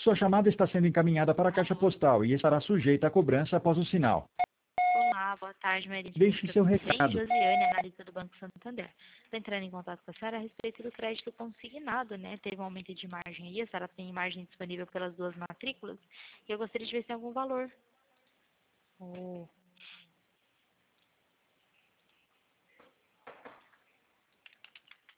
Sua chamada está sendo encaminhada para a caixa postal e estará sujeita a cobrança após o sinal. Olá, boa tarde, Maria. Deixe seu recado. Josiane, analista do Banco Santander. Estou entrando em contato com a senhora a respeito do crédito consignado, né? Teve um aumento de margem aí, a senhora tem margem disponível pelas duas matrículas. E eu gostaria de ver se tem algum valor. Oh.